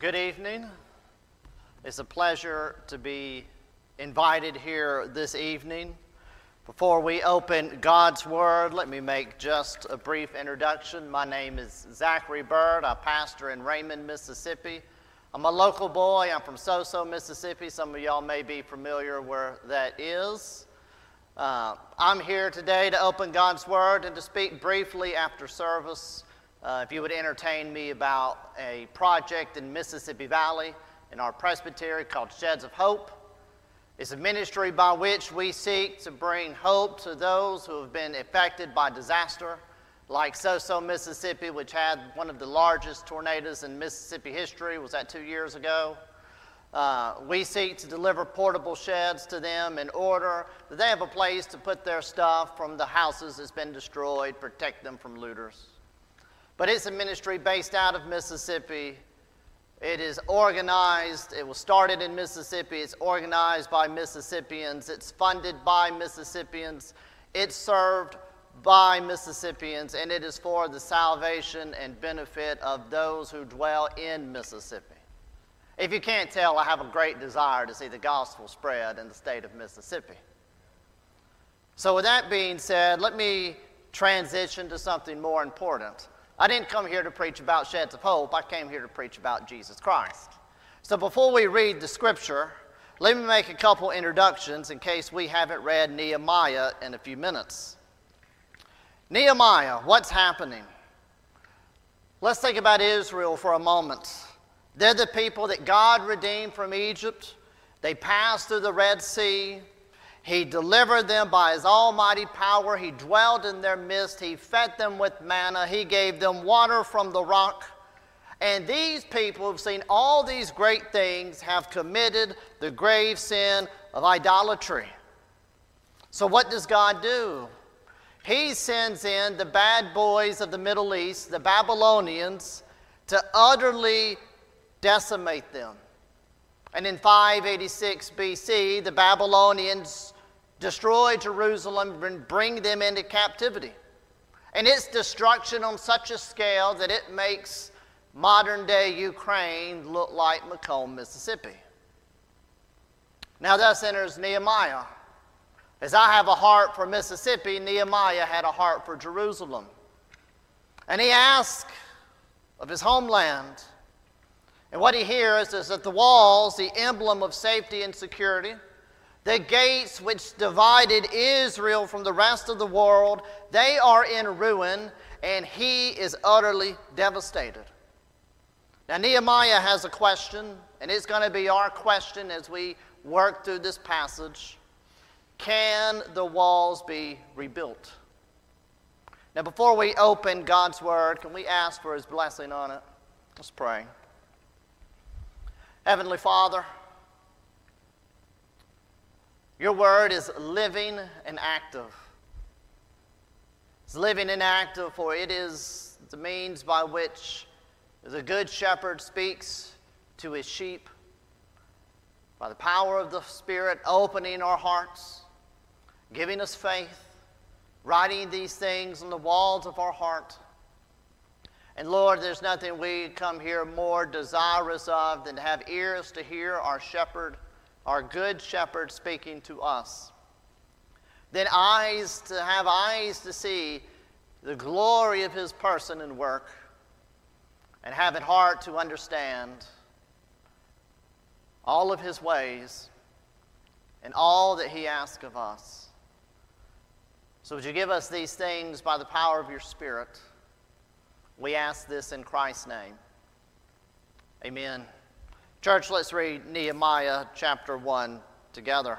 Good evening. It's a pleasure to be invited here this evening. Before we open God's Word, let me make just a brief introduction. My name is Zachary Bird. I pastor in Raymond, Mississippi. I'm a local boy. I'm from Soso, Mississippi. Some of y'all may be familiar where that is. I'm here today to open God's Word and to speak briefly after service. If you would entertain me about a project in Mississippi Valley in our presbytery called Sheds of Hope. It's a ministry by which we seek to bring hope to those who have been affected by disaster, like Soso, Mississippi, which had one of the largest tornadoes in Mississippi history. Was that 2 years ago? We seek to deliver portable sheds to them in order that they have a place to put their stuff from the houses that's been destroyed, protect them from looters. But it's a ministry based out of Mississippi. It is organized. It was started in Mississippi. It's organized by Mississippians. It's funded by Mississippians. It's served by Mississippians, and it is for the salvation and benefit of those who dwell in Mississippi. If you can't tell, I have a great desire to see the gospel spread in the state of Mississippi. So with that being said, let me transition to something more important. I didn't come here to preach about Sheds of Hope. I came here to preach about Jesus Christ. So before we read the scripture, let me make a couple introductions in case we haven't read Nehemiah in a few minutes. Nehemiah, what's happening? Let's think about Israel for a moment. They're the people that God redeemed from Egypt. They passed through the Red Sea. He delivered them by his almighty power. He dwelled in their midst. He fed them with manna. He gave them water from the rock. And these people who've seen all these great things have committed the grave sin of idolatry. So what does God do? He sends in the bad boys of the Middle East, the Babylonians, to utterly decimate them. And in 586 BC, the Babylonians destroy Jerusalem and bring them into captivity. And its destruction on such a scale that it makes modern-day Ukraine look like Macomb, Mississippi. Now thus enters Nehemiah. As I have a heart for Mississippi, Nehemiah had a heart for Jerusalem. And he asked of his homeland. And what he hears is that the walls, the emblem of safety and security, the gates which divided Israel from the rest of the world, they are in ruin, and he is utterly devastated. Now Nehemiah has a question, and it's going to be our question as we work through this passage. Can the walls be rebuilt? Now before we open God's Word, can we ask for his blessing on it? Let's pray. Heavenly Father, your word is living and active. It's living and active, for it is the means by which the good shepherd speaks to his sheep. By the power of the Spirit opening our hearts, giving us faith, writing these things on the walls of our heart. And Lord, there's nothing we come here more desirous of than to have ears to hear our shepherd, our good shepherd speaking to us. Then eyes to see the glory of his person and work, and have a heart to understand all of his ways and all that he asks of us. So would you give us these things by the power of your Spirit? We ask this in Christ's name. Amen. Church, let's read Nehemiah chapter 1 together.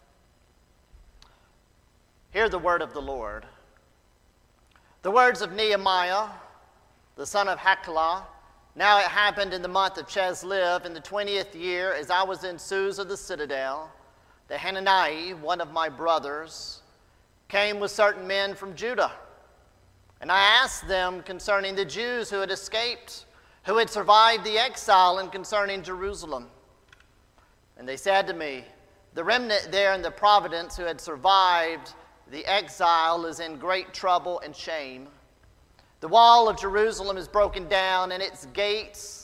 Hear the word of the Lord. The words of Nehemiah, the son of Hakaliah. Now it happened in the month of Chislev, in the 20th year, as I was in Susa the citadel, that Hanani, one of my brothers, came with certain men from Judah. And I asked them concerning the Jews who had escaped, who had survived the exile, and concerning Jerusalem. And they said to me, the remnant there in the province who had survived the exile is in great trouble and shame. The wall of Jerusalem is broken down, and its gates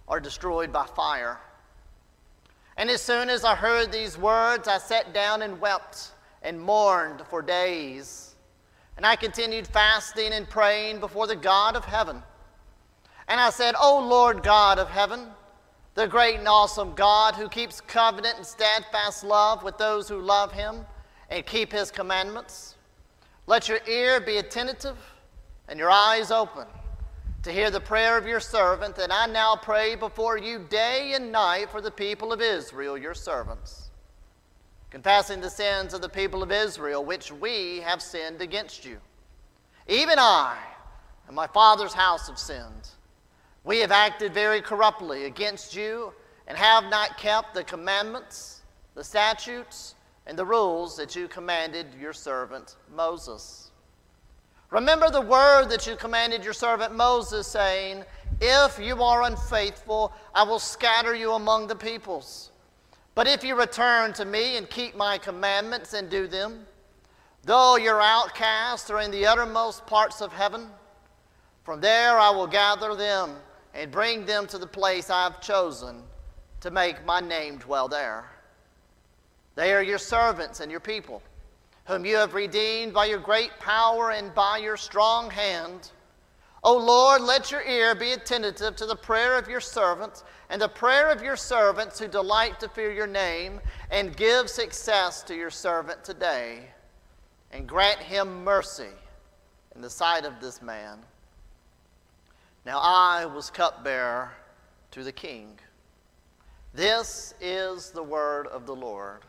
are destroyed by fire. And as soon as I heard these words, I sat down and wept and mourned for days. And I continued fasting and praying before the God of heaven. And I said, O Lord God of heaven, the great and awesome God who keeps covenant and steadfast love with those who love him and keep his commandments, let your ear be attentive and your eyes open to hear the prayer of your servant that I now pray before you day and night for the people of Israel, your servants, confessing the sins of the people of Israel, which we have sinned against you. Even I and my father's house have sinned. We have acted very corruptly against you and have not kept the commandments, the statutes, and the rules that you commanded your servant Moses. Remember the word that you commanded your servant Moses, saying, if you are unfaithful, I will scatter you among the peoples. But if you return to me and keep my commandments and do them, though your outcasts are in the uttermost parts of heaven, from there I will gather them and bring them to the place I have chosen to make my name dwell there. They are your servants and your people, whom you have redeemed by your great power and by your strong hand. O Lord, let your ear be attentive to the prayer of your servants and the prayer of your servants who delight to fear your name, and give success to your servant today, and grant him mercy in the sight of this man. Now I was cupbearer to the king. This is the word of the Lord.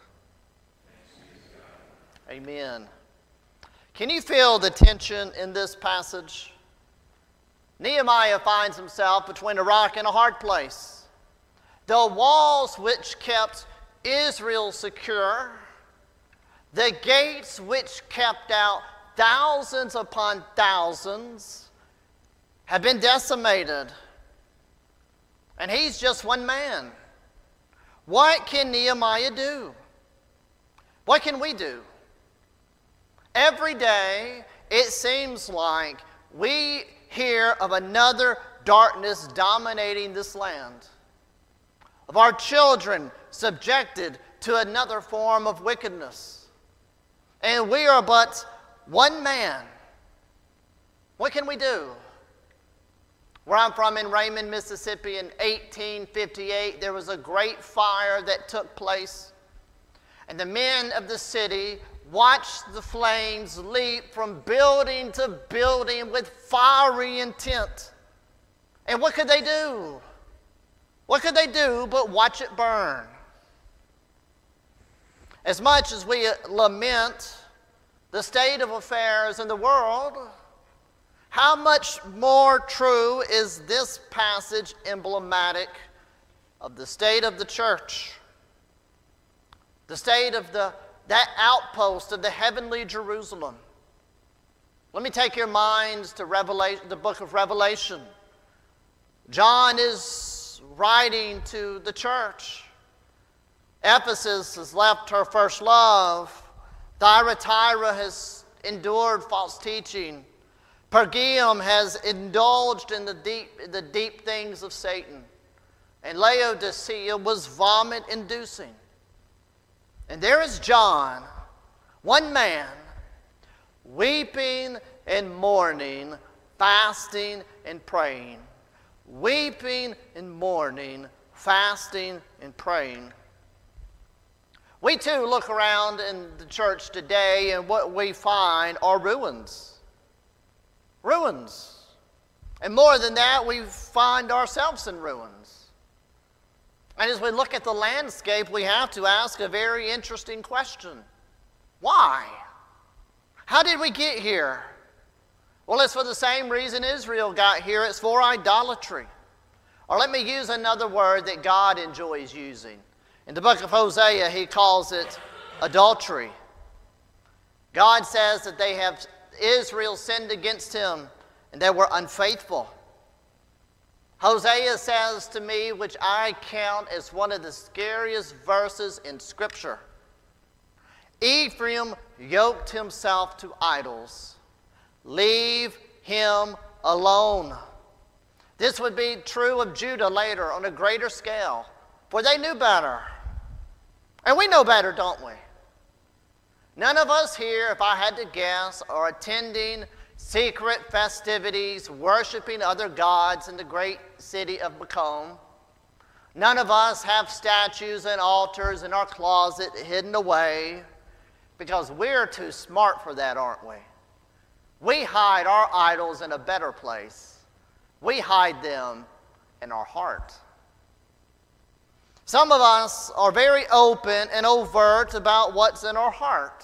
Amen. Can you feel the tension in this passage? Nehemiah finds himself between a rock and a hard place. The walls which kept Israel secure, the gates which kept out thousands upon thousands, have been decimated. And he's just one man. What can Nehemiah do? What can we do? Every day, it seems like we hear of another darkness dominating this land, of our children subjected to another form of wickedness. And we are but one man. What can we do? Where I'm from in Raymond, Mississippi, in 1858, there was a great fire that took place. And the men of the city watched the flames leap from building to building with fiery intent. And what could they do? What could they do but watch it burn? As much as we lament the state of affairs in the world, how much more true is this passage emblematic of the state of the church, the state of that outpost of the heavenly Jerusalem? Let me take your minds to the book of Revelation. John is writing to the church. Ephesus has left her first love. Thyatira has endured false teaching. Pergamum has indulged in the deep things of Satan. And Laodicea was vomit-inducing. And there is John, one man, weeping and mourning, fasting and praying. Weeping and mourning, fasting and praying. We too look around in the church today, and what we find are ruins. Ruins. And more than that, we find ourselves in ruins. And as we look at the landscape, we have to ask a very interesting question. Why? How did we get here? Well, it's for the same reason Israel got here. It's for idolatry. Or let me use another word that God enjoys using. In the book of Hosea, he calls it adultery. God says that Israel sinned against him and they were unfaithful. Hosea says to me, which I count as one of the scariest verses in Scripture, Ephraim yoked himself to idols. Leave him alone. This would be true of Judah later on a greater scale, for they knew better. And we know better, don't we? None of us here, if I had to guess, are attending secret festivities, worshiping other gods in the great city of Macomb. None of us have statues and altars in our closet hidden away, because we're too smart for that, aren't we? We hide our idols in a better place. We hide them in our heart. Some of us are very open and overt about what's in our heart.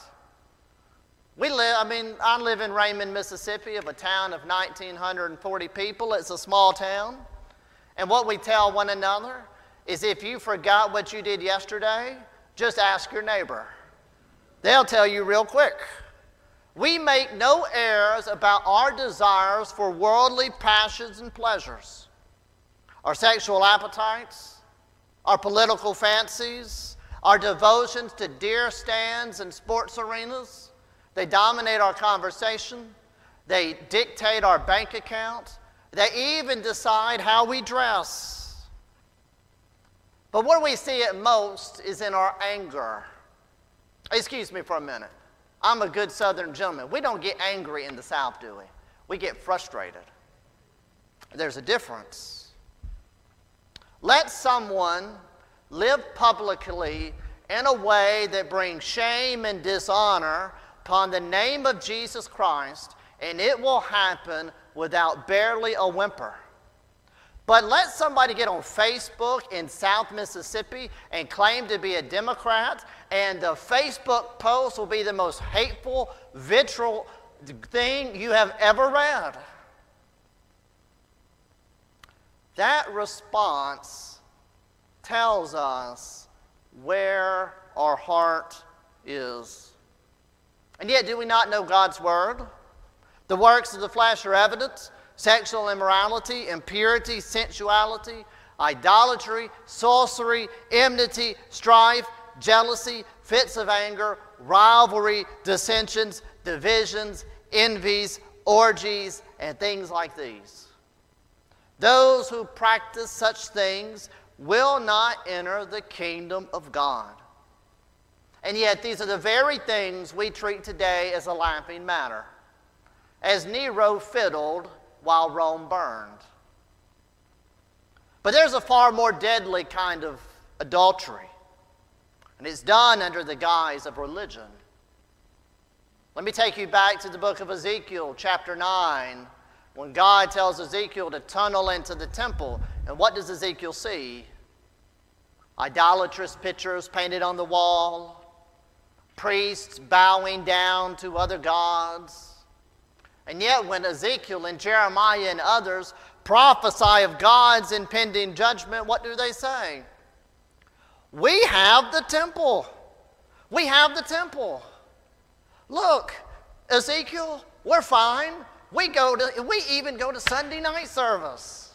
I live in Raymond, Mississippi, of a town of 1,940 people. It's a small town. And what we tell one another is, if you forgot what you did yesterday, just ask your neighbor. They'll tell you real quick. We make no errors about our desires for worldly passions and pleasures, our sexual appetites, our political fancies, our devotions to deer stands and sports arenas. They dominate our conversation. They dictate our bank account. They even decide how we dress. But where we see it most is in our anger. Excuse me for a minute. I'm a good Southern gentleman. We don't get angry in the South, do we? We get frustrated. There's a difference. Let someone live publicly in a way that brings shame and dishonor upon the name of Jesus Christ, and it will happen without barely a whimper. But let somebody get on Facebook in South Mississippi and claim to be a Democrat, and the Facebook post will be the most hateful, vitriol thing you have ever read. That response tells us where our heart is. And yet, do we not know God's Word? The works of the flesh are evident: sexual immorality, impurity, sensuality, idolatry, sorcery, enmity, strife, jealousy, fits of anger, rivalry, dissensions, divisions, envies, orgies, and things like these. Those who practice such things will not enter the kingdom of God. And yet, these are the very things we treat today as a laughing matter, as Nero fiddled while Rome burned. But there's a far more deadly kind of adultery, and it's done under the guise of religion. Let me take you back to the book of Ezekiel, chapter 9, when God tells Ezekiel to tunnel into the temple. And what does Ezekiel see? Idolatrous pictures painted on the wall, priests bowing down to other gods. And yet when Ezekiel and Jeremiah and others prophesy of God's impending judgment, what do they say? We have the temple. We have the temple. Look, Ezekiel, we're fine. We even go to Sunday night service.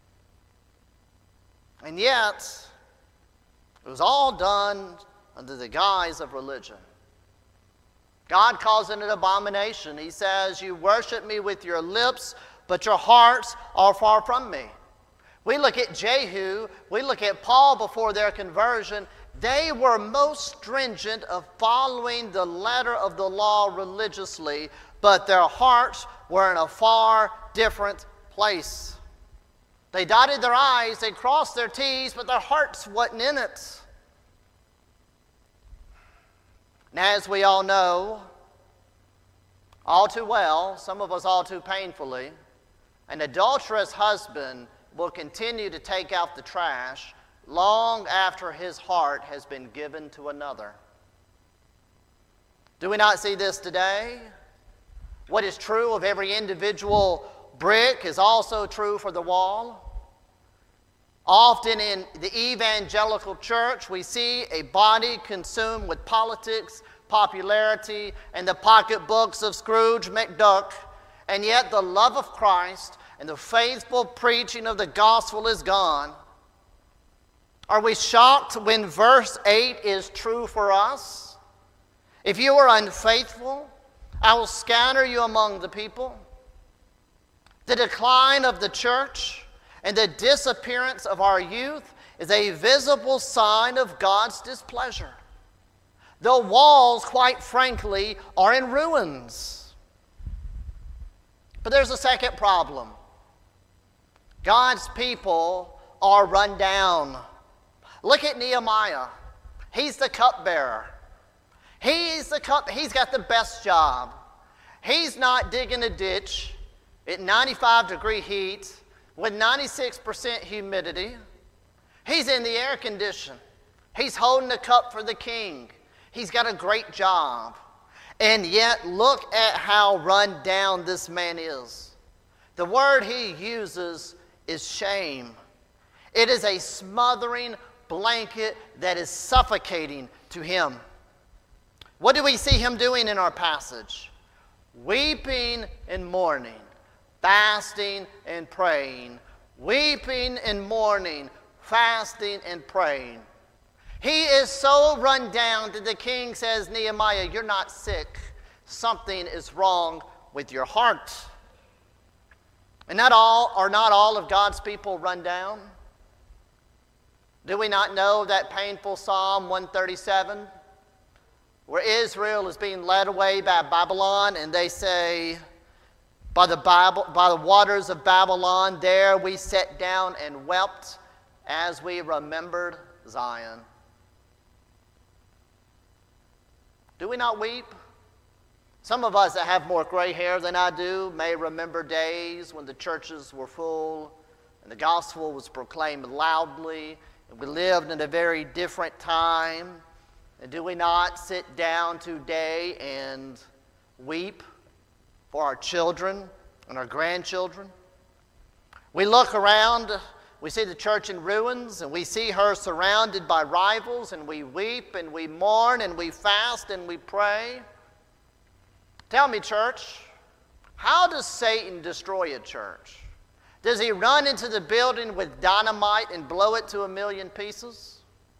And yet, it was all done under the guise of religion. God calls it an abomination. He says, you worship me with your lips, but your hearts are far from me. We look at Jehu, we look at Paul before their conversion. They were most stringent of following the letter of the law religiously, but their hearts were in a far different place. They dotted their I's, they crossed their T's, but their hearts wasn't in it. And as we all know, all too well, some of us all too painfully, an adulterous husband will continue to take out the trash long after his heart has been given to another. Do we not see this today? What is true of every individual brick is also true for the wall. Often in the evangelical church, we see a body consumed with politics, popularity, and the pocketbooks of Scrooge McDuck, and yet the love of Christ and the faithful preaching of the gospel is gone. Are we shocked when verse 8 is true for us? If you are unfaithful, I will scatter you among the people. The decline of the church And the disappearance of our youth is a visible sign of God's displeasure. The walls, quite frankly, are in ruins. But there's a second problem. God's people are run down. Look at Nehemiah. He's the cupbearer. He's got the best job. He's not digging a ditch at 95-degree heat with 96% humidity. He's in the air condition. He's holding a cup for the king. He's got a great job. And yet, look at how run down this man is. The word he uses is shame. It is a smothering blanket that is suffocating to him. What do we see him doing in our passage? Weeping and mourning, fasting and praying. Weeping and mourning, fasting and praying. He is so run down that the king says, Nehemiah, you're not sick. Something is wrong with your heart. And not all of God's people run down? Do we not know that painful Psalm 137? Where Israel is being led away by Babylon, and they say, by the waters of Babylon, there we sat down and wept as we remembered Zion. Do we not weep? Some of us that have more gray hair than I do may remember days when the churches were full and the gospel was proclaimed loudly, and we lived in a very different time. And do we not sit down today and weep for our children and our grandchildren? We look around, we see the church in ruins, and we see her surrounded by rivals, and we weep and we mourn and we fast and we pray. Tell me, church, how does Satan destroy a church? Does he run into the building with dynamite and blow it to a million pieces?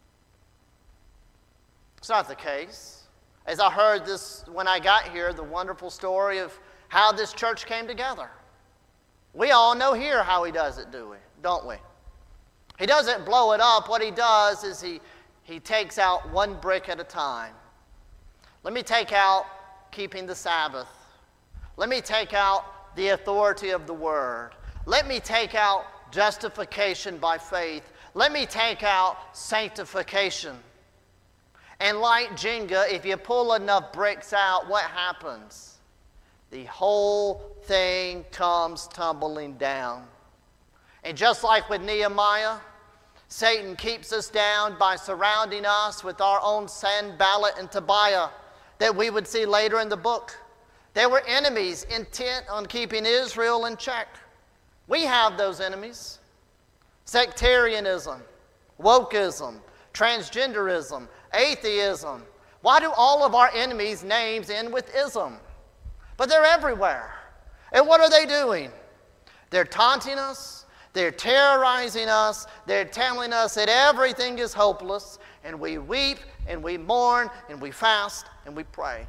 It's not the case. As I heard this when I got here, the wonderful story of how this church came together. We all know here how he does it, don't we? He doesn't blow it up. What he does is he takes out one brick at a time. Let me take out keeping the Sabbath. Let me take out the authority of the Word. Let me take out justification by faith. Let me take out sanctification. And like Jenga, if you pull enough bricks out, what happens? The whole thing comes tumbling down. And just like with Nehemiah, Satan keeps us down by surrounding us with our own Sanballat and Tobiah that we would see later in the book. They were enemies intent on keeping Israel in check. We have those enemies. Sectarianism, wokeism, transgenderism, atheism. Why do all of our enemies' names end with ism? But they're everywhere. And what are they doing? They're taunting us. They're terrorizing us. They're telling us that everything is hopeless. And we weep and we mourn and we fast and we pray.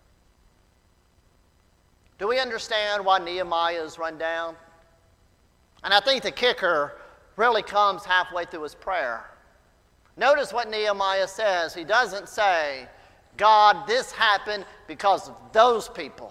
Do we understand why Nehemiah is run down? And I think the kicker really comes halfway through his prayer. Notice what Nehemiah says. He doesn't say, God, this happened because of those people.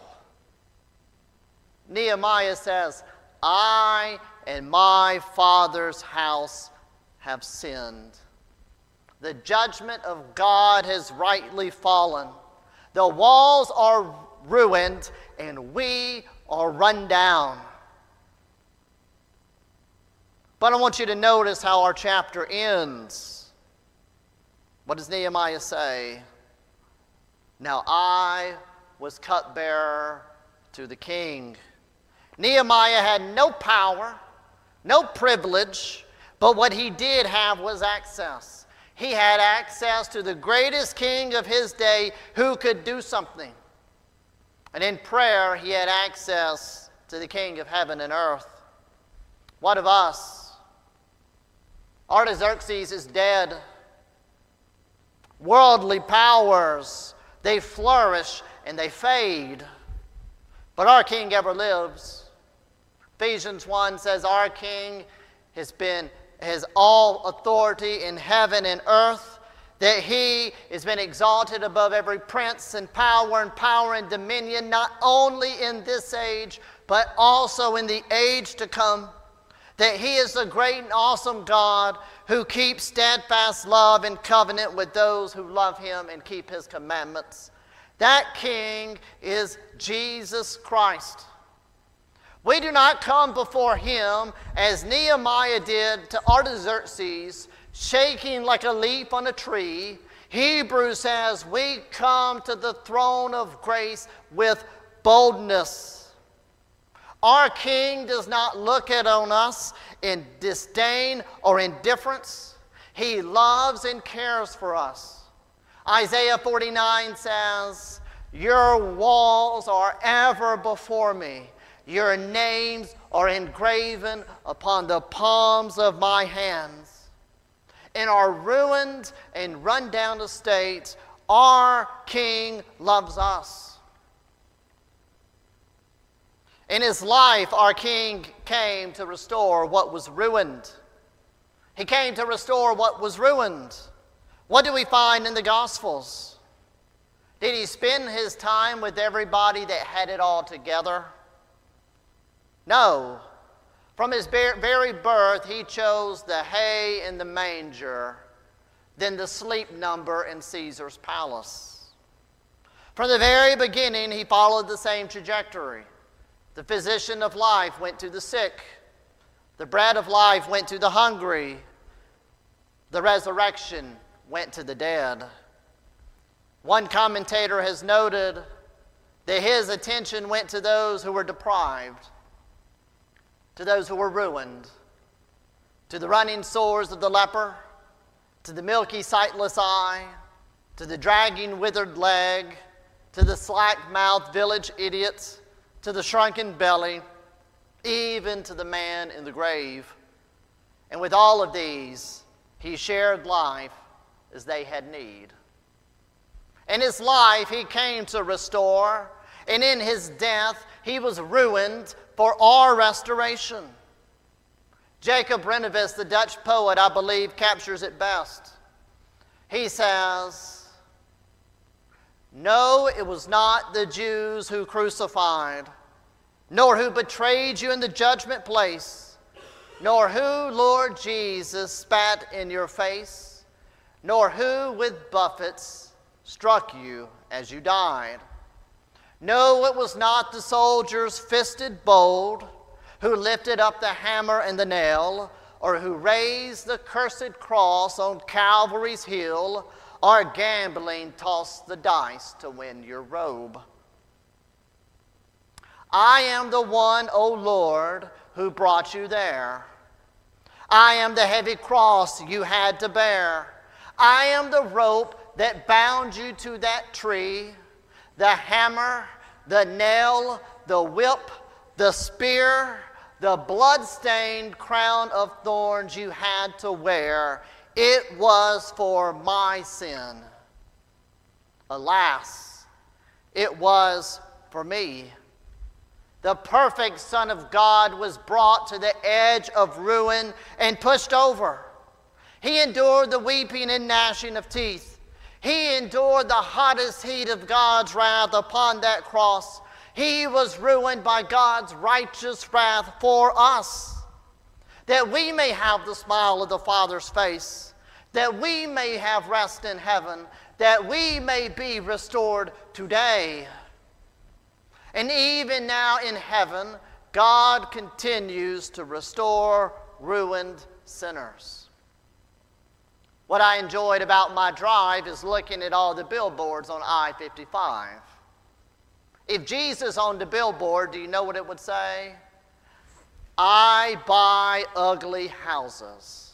Nehemiah says, I and my father's house have sinned. The judgment of God has rightly fallen. The walls are ruined and we are run down. But I want you to notice how our chapter ends. What does Nehemiah say? Now I was cupbearer to the king. Nehemiah had no power, no privilege, but what he did have was access. He had access to the greatest king of his day who could do something. And in prayer, he had access to the King of heaven and earth. What of us? Artaxerxes is dead. Worldly powers, they flourish and they fade. But our King ever lives. Ephesians 1 says our King has all authority in heaven and earth, that he has been exalted above every prince and power and dominion, not only in this age, but also in the age to come, that he is the great and awesome God who keeps steadfast love and covenant with those who love him and keep his commandments. That King is Jesus Christ. We do not come before him as Nehemiah did to Artaxerxes, shaking like a leaf on a tree. Hebrews says we come to the throne of grace with boldness. Our King does not look on us in disdain or indifference. He loves and cares for us. Isaiah 49 says, "Your walls are ever before me. Your names are engraven upon the palms of my hands." In our ruined and run-down estates, our King loves us. In his life, our King came to restore what was ruined. He came to restore what was ruined. What do we find in the Gospels? Did he spend his time with everybody that had it all together? No. From his very birth, he chose the hay in the manger, then the sleep number in Caesar's palace. From the very beginning, he followed the same trajectory. The physician of life went to the sick. The bread of life went to the hungry. The resurrection went to the dead. One commentator has noted that his attention went to those who were deprived, to those who were ruined, to the running sores of the leper, to the milky sightless eye, to the dragging withered leg, to the slack-mouthed village idiots, to the shrunken belly, even to the man in the grave. And with all of these, he shared life as they had need. In his life, he came to restore, and in his death, he was ruined for our restoration. Jacob Renovus, the Dutch poet, I believe, captures it best. He says, "No, it was not the Jews who crucified, nor who betrayed you in the judgment place, nor who, Lord Jesus, spat in your face, nor who with buffets struck you as you died. No, it was not the soldiers fisted bold, who lifted up the hammer and the nail, or who raised the cursed cross on Calvary's hill, or gambling tossed the dice to win your robe. I am the one, O Lord, who brought you there. I am the heavy cross you had to bear. I am the rope that bound you to that tree, the hammer, the nail, the whip, the spear, the blood-stained crown of thorns you had to wear. It was for my sin. Alas, it was for me. The perfect Son of God was brought to the edge of ruin and pushed over. He endured the weeping and gnashing of teeth. He endured the hottest heat of God's wrath upon that cross. He was ruined by God's righteous wrath for us, that we may have the smile of the Father's face, that we may have rest in heaven, that we may be restored today. And even now in heaven, God continues to restore ruined sinners. What I enjoyed about my drive is looking at all the billboards on I-55. If Jesus owned a billboard, do you know what it would say? I buy ugly houses.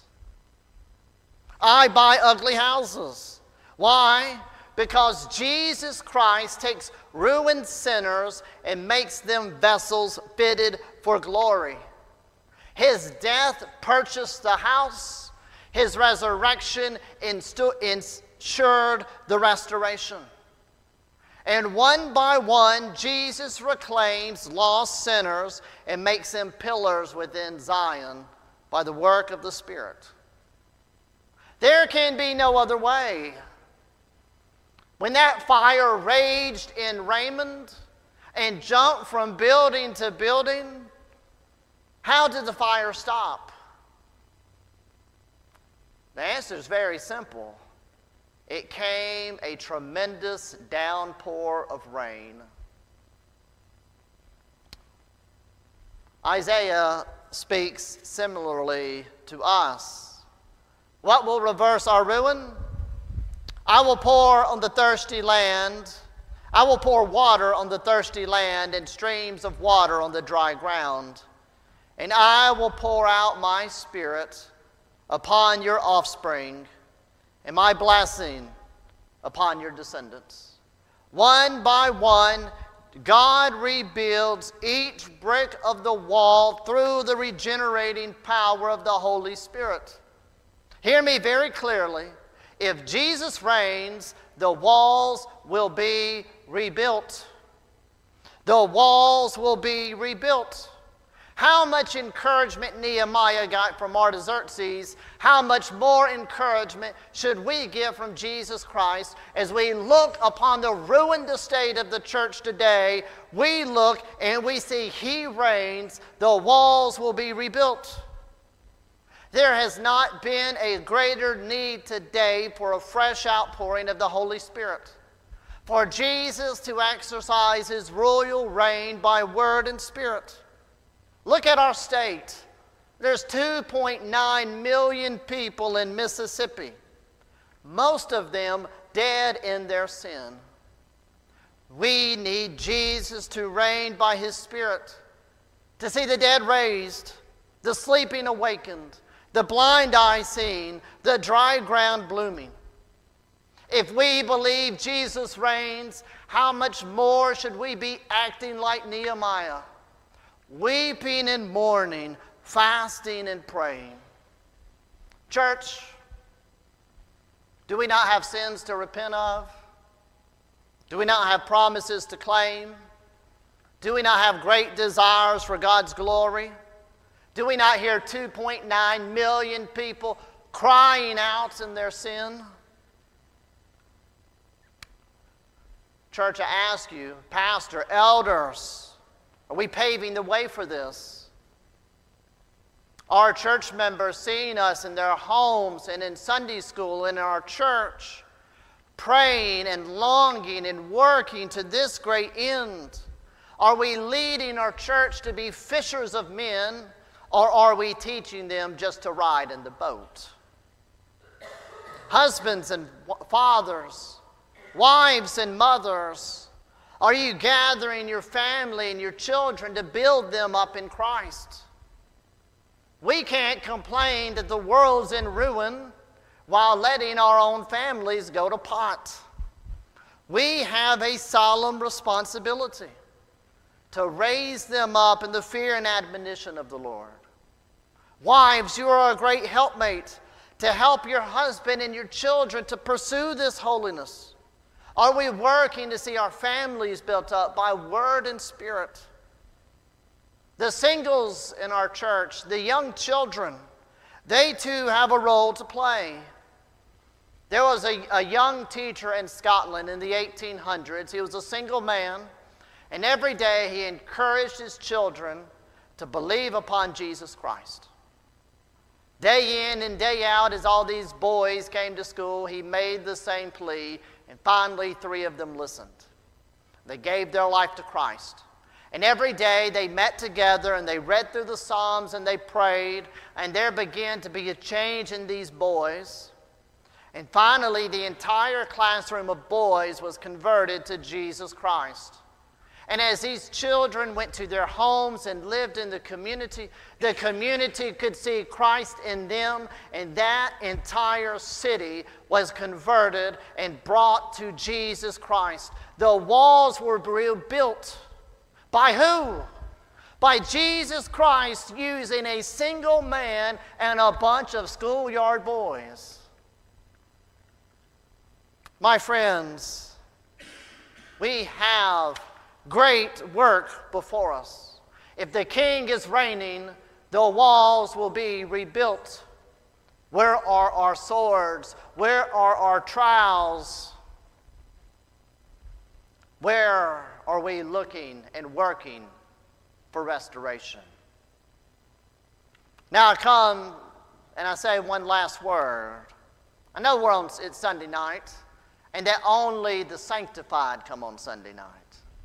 I buy ugly houses. Why? Because Jesus Christ takes ruined sinners and makes them vessels fitted for glory. His death purchased the house. His resurrection ensured the restoration. And one by one, Jesus reclaims lost sinners and makes them pillars within Zion by the work of the Spirit. There can be no other way. When that fire raged in Raymond and jumped from building to building, how did the fire stop? The answer is very simple. It came a tremendous downpour of rain. Isaiah speaks similarly to us. What will reverse our ruin? I will pour on the thirsty land. I will pour water on the thirsty land and streams of water on the dry ground. And I will pour out my Spirit upon your offspring and my blessing upon your descendants. One by one, God rebuilds each brick of the wall through the regenerating power of the Holy Spirit. Hear me very clearly. If Jesus reigns, the walls will be rebuilt. The walls will be rebuilt. How much encouragement Nehemiah got from Artaxerxes, how much more encouragement should we get from Jesus Christ as we look upon the ruined estate of the church today? We look and we see He reigns, the walls will be rebuilt. There has not been a greater need today for a fresh outpouring of the Holy Spirit, for Jesus to exercise His royal reign by word and spirit. Look at our state. There's 2.9 million people in Mississippi, most of them dead in their sin. We need Jesus to reign by His Spirit, to see the dead raised, the sleeping awakened, the blind eye seen, the dry ground blooming. If we believe Jesus reigns, how much more should we be acting like Nehemiah? Weeping and mourning, fasting and praying. Church, do we not have sins to repent of? Do we not have promises to claim? Do we not have great desires for God's glory? Do we not hear 2.9 million people crying out in their sin? Church, I ask you, pastor, elders, are we paving the way for this? Are church members seeing us in their homes and in Sunday school and in our church, praying and longing and working to this great end? Are we leading our church to be fishers of men, or are we teaching them just to ride in the boat? Husbands and fathers, wives and mothers, are you gathering your family and your children to build them up in Christ? We can't complain that the world's in ruin while letting our own families go to pot. We have a solemn responsibility to raise them up in the fear and admonition of the Lord. Wives, you are a great helpmate to help your husband and your children to pursue this holiness. Are we working to see our families built up by word and spirit? The singles in our church, the young children, they too have a role to play. There was a young teacher in Scotland in the 1800s. He was a single man, and every day he encouraged his children to believe upon Jesus Christ. Day in and day out, as all these boys came to school, he made the same plea. And finally, 3 of them listened. They gave their life to Christ. And every day they met together and they read through the Psalms and they prayed. And there began to be a change in these boys. And finally, the entire classroom of boys was converted to Jesus Christ. And as these children went to their homes and lived in the community could see Christ in them, and that entire city was converted and brought to Jesus Christ. The walls were rebuilt. By who? By Jesus Christ using a single man and a bunch of schoolyard boys. My friends, we have great work before us. If the King is reigning, The walls will be rebuilt. Where are our swords? Where are our trials? Where are we looking and working for restoration? Now I come and I say one last word. I know it's Sunday night, and that only the sanctified come on Sunday night.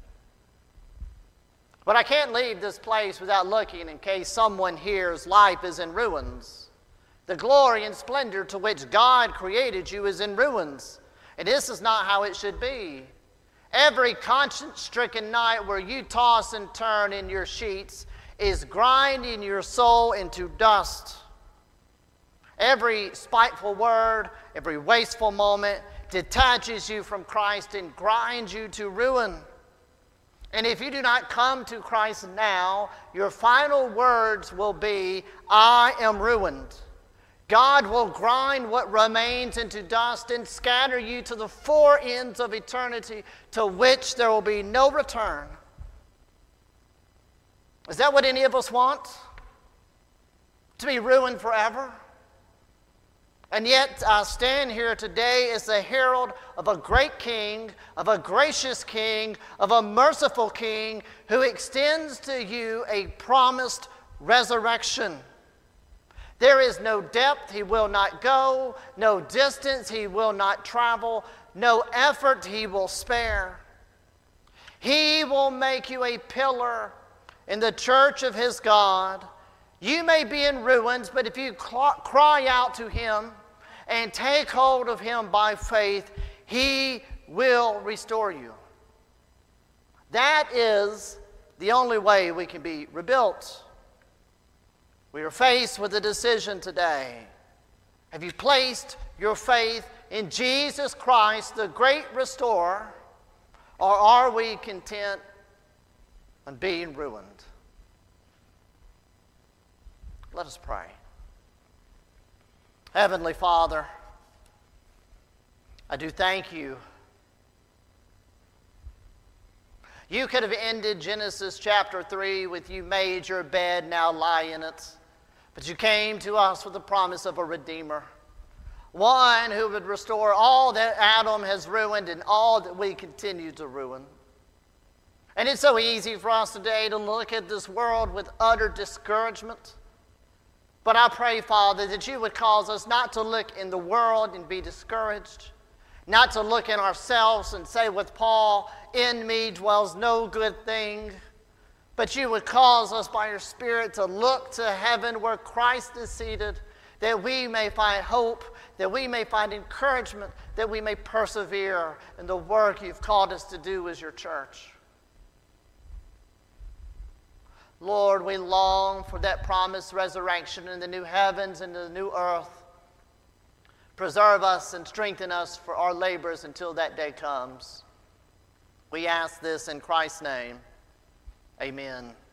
But I can't leave this place without looking in case someone here's life is in ruins. The glory and splendor to which God created you is in ruins. And this is not how it should be. Every conscience-stricken night where you toss and turn in your sheets is grinding your soul into dust. Every spiteful word, every wasteful moment detaches you from Christ and grinds you to ruin. And if you do not come to Christ now, your final words will be, I am ruined. God will grind what remains into dust and scatter you to the four ends of eternity, to which there will be no return. Is that what any of us want? To be ruined forever? And yet I stand here today as the herald of a great king, of a gracious king, of a merciful king who extends to you a promised resurrection. There is no depth he will not go, no distance he will not travel, no effort he will spare. He will make you a pillar in the church of his God. You may be in ruins, but if you cry out to him and take hold of him by faith, he will restore you. That is the only way we can be rebuilt. We are faced with a decision today. Have you placed your faith in Jesus Christ, the great restorer, or are we content on being ruined? Let us pray. Heavenly Father, I do thank you. You could have ended Genesis chapter 3 with you made your bed, now lie in it. But you came to us with the promise of a Redeemer, one who would restore all that Adam has ruined and all that we continue to ruin. And it's so easy for us today to look at this world with utter discouragement. But I pray, Father, that you would cause us not to look in the world and be discouraged, not to look in ourselves and say with Paul, in me dwells no good thing, but you would cause us by your Spirit to look to heaven where Christ is seated, that we may find hope, that we may find encouragement, that we may persevere in the work you've called us to do as your church. Lord, we long for that promised resurrection in the new heavens and the new earth. Preserve us and strengthen us for our labors until that day comes. We ask this in Christ's name. Amen.